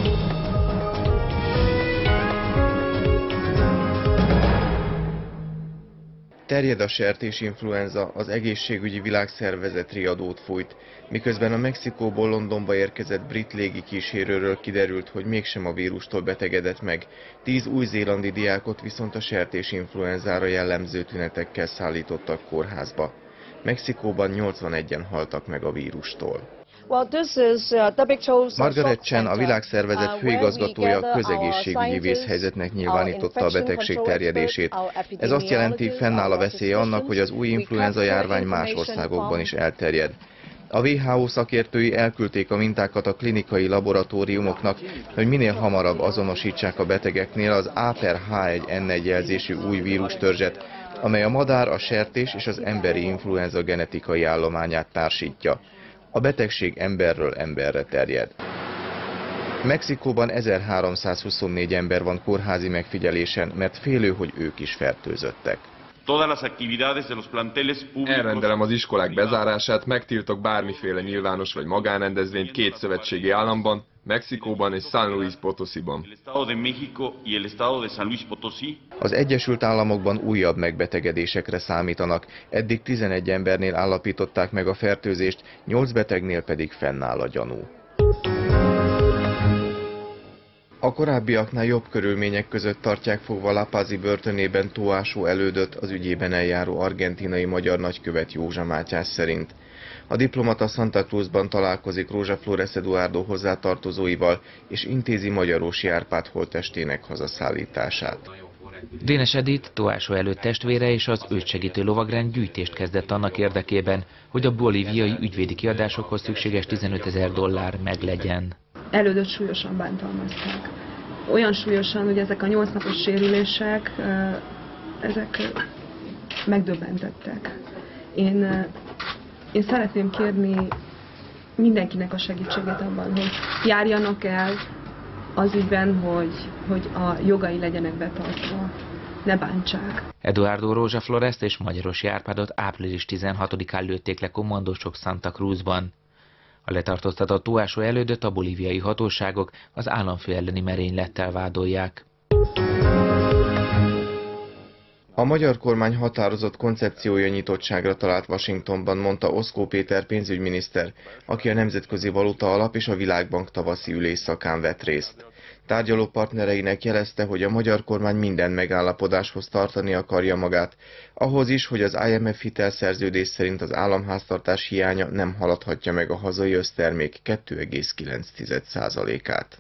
Terjed a sertésinfluenza, az egészségügyi világszervezet riadót fújt, miközben a Mexikóból Londonba érkezett brit légikísérőről kiderült, hogy mégsem a vírustól betegedett meg. 10 új-zélandi diákot viszont a sertésinfluenzára jellemző tünetekkel szállítottak kórházba. Mexikóban 81-en haltak meg a vírustól. Margaret Chan, a világszervezet főigazgatója, a közegészségügyi vészhelyzetnek nyilvánította a betegség terjedését. Ez azt jelenti, fennáll a veszélye annak, hogy az új influenza járvány más országokban is elterjed. A WHO szakértői elküldték a mintákat a klinikai laboratóriumoknak, hogy minél hamarabb azonosítsák a betegeknél az A/H1N1 jelzésű új vírustörzset, amely a madár, a sertés és az emberi influenza genetikai állományát társítja. A betegség emberről emberre terjed. Mexikóban 1324 ember van kórházi megfigyelésen, mert félő, hogy ők is fertőzöttek. Elrendelem az iskolák bezárását, megtiltok bármiféle nyilvános vagy magánrendezvényt 2 szövetségi államban, Mexikóban és San Luis Potosiban. Az Egyesült Államokban újabb megbetegedésekre számítanak. Eddig 11 embernél állapították meg a fertőzést, 8 betegnél pedig fennáll a gyanú. A korábbiaknál jobb körülmények között tartják fogva La Pazi börtönében Tóásó elődöt, az ügyében eljáró argentinai magyar nagykövet Józsa Mátyás szerint. A diplomata Santa Cruzban találkozik Rózsa Flores Eduardo hozzátartozóival, és intézi Magyarósi Árpád holttestének hazaszállítását. Dénes Edith, Tóásó előtt testvére és az őt segítő lovagrend gyűjtést kezdett annak érdekében, hogy a bolíviai ügyvédi kiadásokhoz szükséges $15 000 meglegyen. Elődöt súlyosan bántalmazták. Olyan súlyosan, hogy ezek a 8 napos sérülések, ezek megdöbbentettek. Én szeretném kérni mindenkinek a segítségét abban, hogy járjanak el az ügyben, hogy a jogai legyenek betartva, ne bántsák. Eduardo Rózsa Florest és Magyarosi Árpádot április 16-án lőtték le kommandósok Santa Cruzban. A letartóztatott Tóásó elődöt a bolíviai hatóságok az államfő elleni merénylettel vádolják. A magyar kormány határozott koncepciója nyitottságra talált Washingtonban, mondta Oszkó Péter pénzügyminiszter, aki a Nemzetközi Valuta Alap és a Világbank tavaszi ülésszakán vett részt. Tárgyaló partnereinek jelezte, hogy a magyar kormány minden megállapodáshoz tartani akarja magát, ahhoz is, hogy az IMF hitelszerződés szerint az államháztartás hiánya nem haladhatja meg a hazai össztermék 2,9%-át.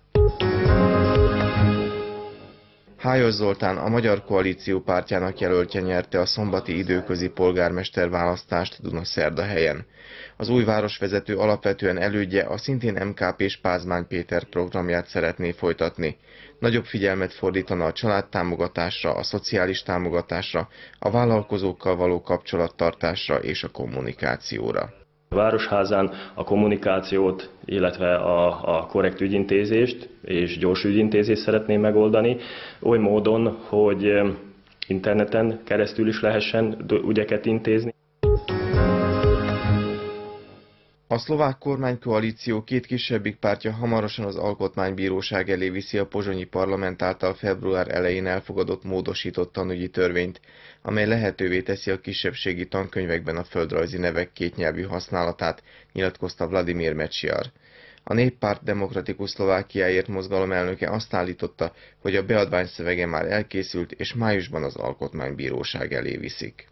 Hájos Zoltán, a Magyar Koalíció pártjának jelöltje nyerte a szombati időközi polgármester választást Dunaszerdahelyen. Az új városvezető alapvetően elődje, a szintén MKP-s Pázmány Péter programját szeretné folytatni. Nagyobb figyelmet fordítana a családtámogatásra, a szociális támogatásra, a vállalkozókkal való kapcsolattartásra és a kommunikációra. A Városházán a kommunikációt, illetve a korrekt ügyintézést és gyors ügyintézést szeretném megoldani, oly módon, hogy interneten keresztül is lehessen ügyeket intézni. A szlovák kormánykoalíció 2 kisebbik pártja hamarosan az Alkotmánybíróság elé viszi a pozsonyi parlament által február elején elfogadott módosított tanügyi törvényt, amely lehetővé teszi a kisebbségi tankönyvekben a földrajzi nevek kétnyelvű használatát, nyilatkozta Vladimir Mečiar. A Néppárt Demokratikus Szlovákiáért mozgalom elnöke azt állította, hogy a beadvány szövege már elkészült, és májusban az Alkotmánybíróság elé viszik.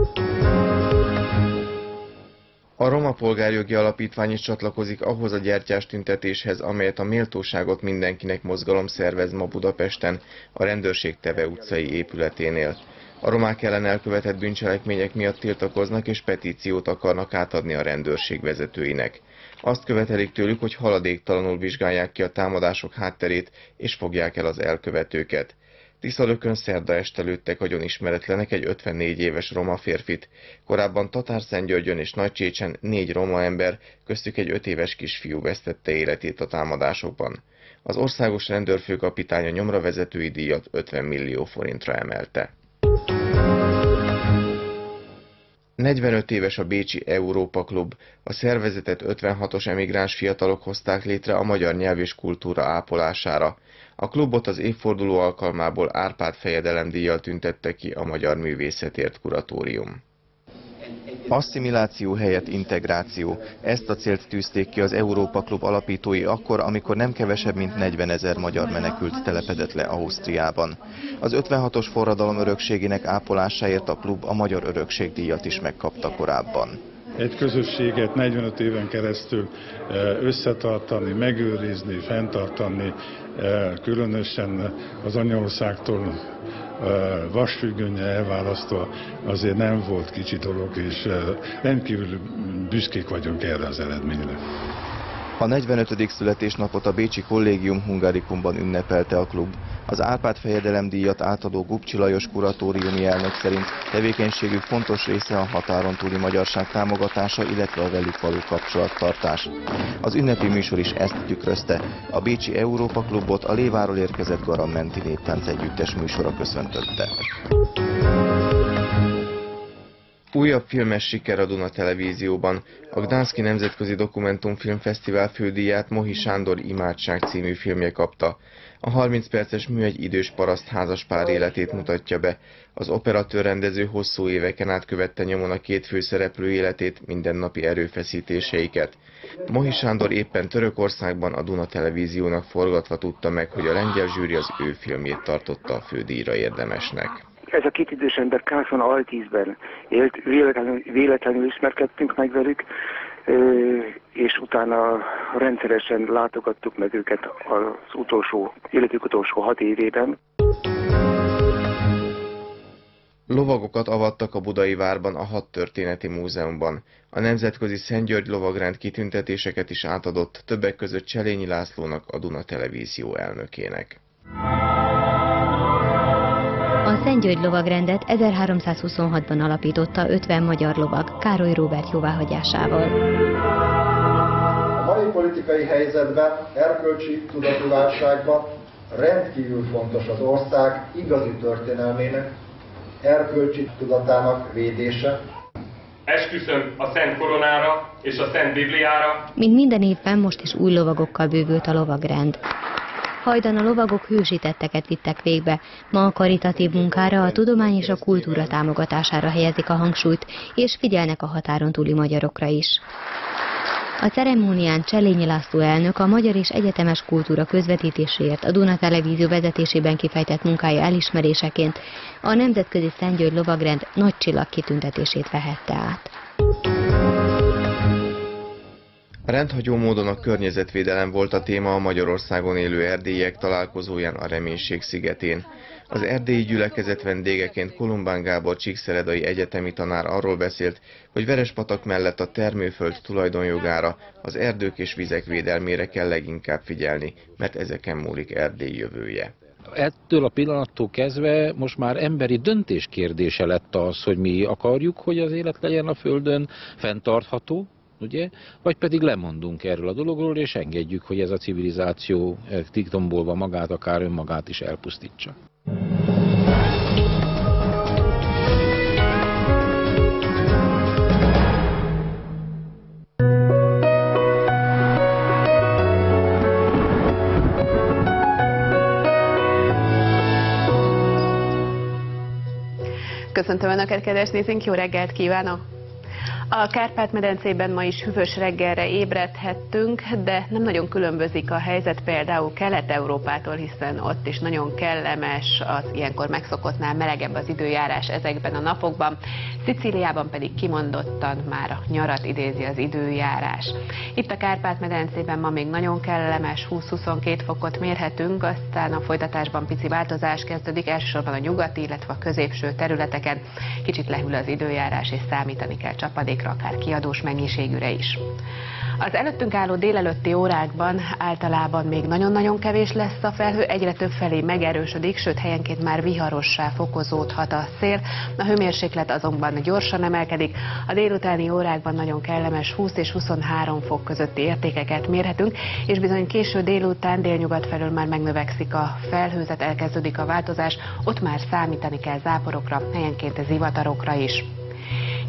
A Roma Polgárjogi Alapítvány is csatlakozik ahhoz a gyertyástüntetéshez, amelyet a Méltóságot mindenkinek mozgalom szervez ma Budapesten, a Rendőrség Teve utcai épületénél. A romák ellen elkövetett bűncselekmények miatt tiltakoznak és petíciót akarnak átadni a rendőrség vezetőinek. Azt követelik tőlük, hogy haladéktalanul vizsgálják ki a támadások hátterét és fogják el az elkövetőket. Tiszalökön szerda este lőttek agyonismeretlenek egy 54 éves roma férfit. Korábban Tatárszentgyörgyön és Nagycsécsen 4 roma ember, köztük egy 5 éves kisfiú vesztette életét a támadásokban. Az országos rendőrfőkapitány a nyomravezetői díjat 50 millió forintra emelte. 45 éves a bécsi Európa Klub. A szervezetet 56-os emigráns fiatalok hozták létre a magyar nyelv és kultúra ápolására. A klubot az évforduló alkalmából Árpád fejedelemdíjjal tüntette ki a Magyar Művészetért Kuratórium. Asszimiláció helyett integráció. Ezt a célt tűzték ki az Európa Klub alapítói akkor, amikor nem kevesebb mint 40 000 magyar menekült telepedett le Ausztriában. Az 56-os forradalom örökségének ápolásáért a klub a Magyar Örökségdíjat is megkapta korábban. Egy közösséget 45 éven keresztül összetartani, megőrizni, fenntartani, különösen az anyaországtól vasfüggönnye elválasztva azért nem volt kicsi dolog, és rendkívül büszkék vagyunk erre az eredményre. A 45. születésnapot a bécsi Collegium Hungaricumban ünnepelte a klub. Az Árpád fejedelemdíjat átadó Gubcsi Lajos kuratóriumi elnök szerint tevékenységük fontos része a határon túli magyarság támogatása, illetve a velük való kapcsolattartás. Az ünnepi műsor is ezt tükrözte. A bécsi Európa Klubot a Léváról érkezett Garamenti Néptánc Együttes műsora köszöntötte. Újabb filmes siker a Duna Televízióban. A Gdanszki Nemzetközi Dokumentumfilmfesztivál fődíját Mohi Sándor Imádság című filmje kapta. A 30 perces mű egy idős paraszt házaspár életét mutatja be. Az operatőr-rendező hosszú éveken át követte nyomon a két főszereplő életét, mindennapi erőfeszítéseiket. Mohi Sándor éppen Törökországban a Duna Televíziónak forgatva tudta meg, hogy a lengyel zsűri az ő filmjét tartotta a fődíjra érdemesnek. Ez a két idős ember Kászon Altízben élt, véletlenül ismerkedtünk meg velük, és utána rendszeresen látogattuk meg őket az életük utolsó 6 évében. Lovagokat avattak a Budai Várban a Hadtörténeti Múzeumban. A Nemzetközi Szent György lovagrend kitüntetéseket is átadott, többek között Cselényi Lászlónak, a Duna Televízió elnökének. A Szent György lovagrendet 1326-ban alapította 50 magyar lovag Károly Róbert jóváhagyásával. A mai politikai helyzetben, erkölcsi tudatú válságban rendkívül fontos az ország igazi történelmének, erkölcsi tudatának védése. Esküszöm a Szent Koronára és a Szent Bibliára. Mint minden évben most is új lovagokkal bővült a lovagrend. Hajdan a lovagok hősi tetteket vittek végbe, ma a karitatív munkára, a tudomány és a kultúra támogatására helyezik a hangsúlyt, és figyelnek a határon túli magyarokra is. A ceremónián Cselényi László elnök a magyar és egyetemes kultúra közvetítéséért a Duna Televízió vezetésében kifejtett munkája elismeréseként a Nemzetközi Szent György lovagrend nagy csillag kitüntetését vehette át. Rendhagyó módon a környezetvédelem volt a téma a Magyarországon élő erdélyiek találkozóján a Reménység szigetén. Az erdélyi gyülekezet vendégeként Kolumbán Gábor csíkszeredai egyetemi tanár arról beszélt, hogy Verespatak mellett a termőföld tulajdonjogára, az erdők és vizek védelmére kell leginkább figyelni, mert ezeken múlik Erdély jövője. Ettől a pillanattól kezdve most már emberi döntés kérdése lett az, hogy mi akarjuk, hogy az élet legyen a Földön fenntartható, ugye? Vagy pedig lemondunk erről a dologról, és engedjük, hogy ez a civilizáció titombolva magát, akár önmagát is elpusztítsa. Köszöntöm Önöket, kedves nézőink, jó reggelt kívánok! A Kárpát-medencében ma is hűvös reggelre ébredhettünk, de nem nagyon különbözik a helyzet például Kelet-Európától, hiszen ott is nagyon kellemes, az ilyenkor megszokottnál melegebb az időjárás ezekben a napokban. Szicíliában pedig kimondottan már a nyarat idézi az időjárás. Itt a Kárpát-medencében ma még nagyon kellemes, 20-22 fokot mérhetünk, aztán a folytatásban pici változás kezdődik, elsősorban a nyugati, illetve a középső területeken. Kicsit lehűl az időjárás, és számítani kell csapadékra, akár kiadós mennyiségűre is. Az előttünk álló délelőtti órákban általában még nagyon-nagyon kevés lesz a felhő, egyre több felé megerősödik, sőt helyenként már viharossá fokozódhat a szél. A hőmérséklet azonban gyorsan emelkedik, a délutáni órákban nagyon kellemes 20 és 23 fok közötti értékeket mérhetünk, és bizony késő délután délnyugat felől már megnövekszik a felhőzet, elkezdődik a változás, ott már számítani kell záporokra, helyenként zivatarokra is.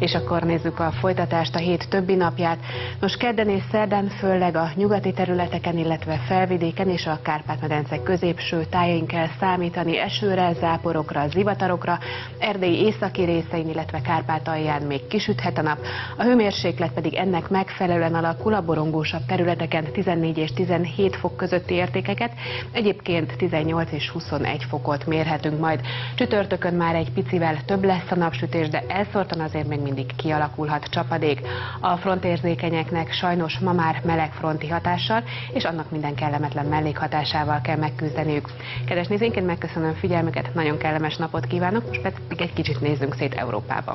És akkor nézzük a folytatást, a hét többi napját. Most kedden és szerdán főleg a nyugati területeken, illetve felvidéken és a Kárpát-medence középső tájain kell számítani esőre, záporokra, zivatarokra, Erdély északi részein, illetve Kárpátalján még kisüthet a nap. A hőmérséklet pedig ennek megfelelően alakul, a borongósabb területeken 14 és 17 fok közötti értékeket, egyébként 18 és 21 fokot mérhetünk majd. Csütörtökön már egy picivel több lesz a napsütés, de elszórtan azért még mindig kialakulhat csapadék. A frontérzékenyeknek sajnos ma már meleg fronti hatással, és annak minden kellemetlen mellékhatásával kell megküzdeniük. Kedves nézőink, megköszönöm figyelmüket, nagyon kellemes napot kívánok, most pedig egy kicsit nézzünk szét Európában.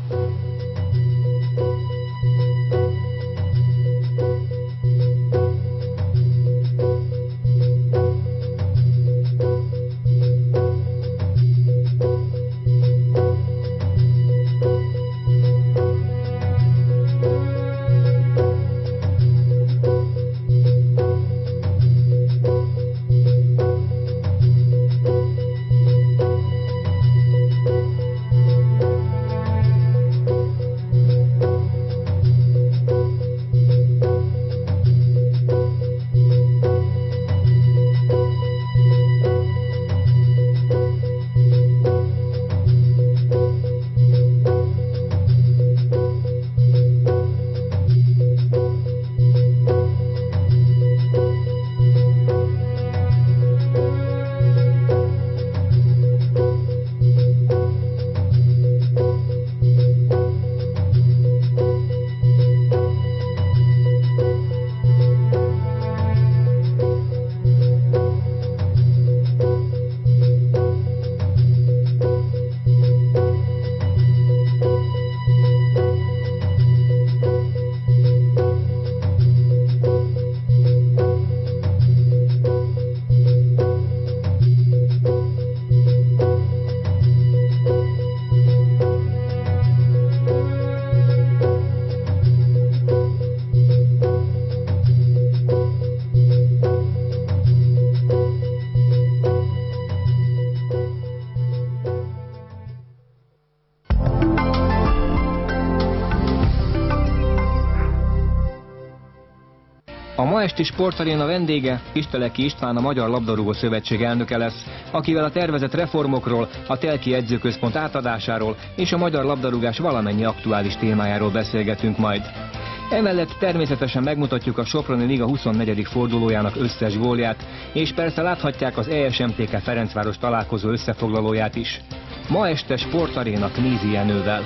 A ma esti sportaréna vendége Kisteleki István, a Magyar Labdarúgó Szövetség elnöke lesz, akivel a tervezett reformokról, a Telki edzőközpont átadásáról és a magyar labdarúgás valamennyi aktuális témájáról beszélgetünk majd. Emellett természetesen megmutatjuk a Soproni Liga 24. fordulójának összes gólját, és persze láthatják az ESMTK Ferencváros találkozó összefoglalóját is. Ma este sportaréna Knízi Jenővel.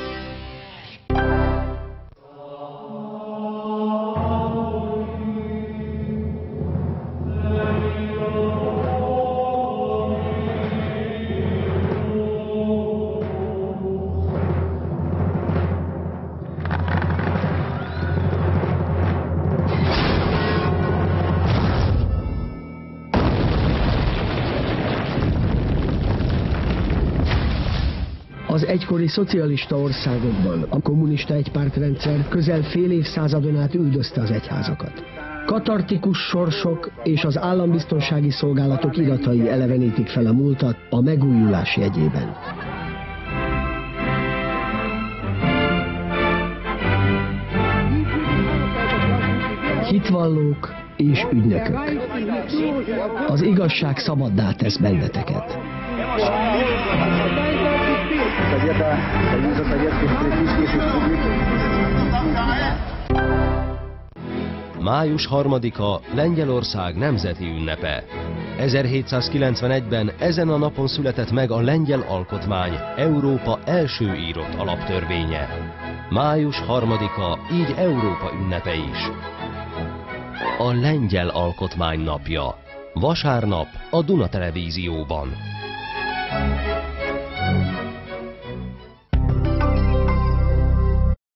Az egykori szocialista országokban a kommunista egypártrendszer közel fél évszázadon át üldözte az egyházakat. Katartikus sorsok és az állambiztonsági szolgálatok iratai elevenítik fel a múltat a megújulás jegyében. Hitvallók és ügynökök. Az igazság szabaddá tesz benneteket. Május 3-a Lengyelország nemzeti ünnepe. 1791-ben ezen a napon született meg a lengyel alkotmány, Európa első írott alaptörvénye. Május 3-a így Európa ünnepe is. A lengyel alkotmány napja. Vasárnap a Duna Televízióban.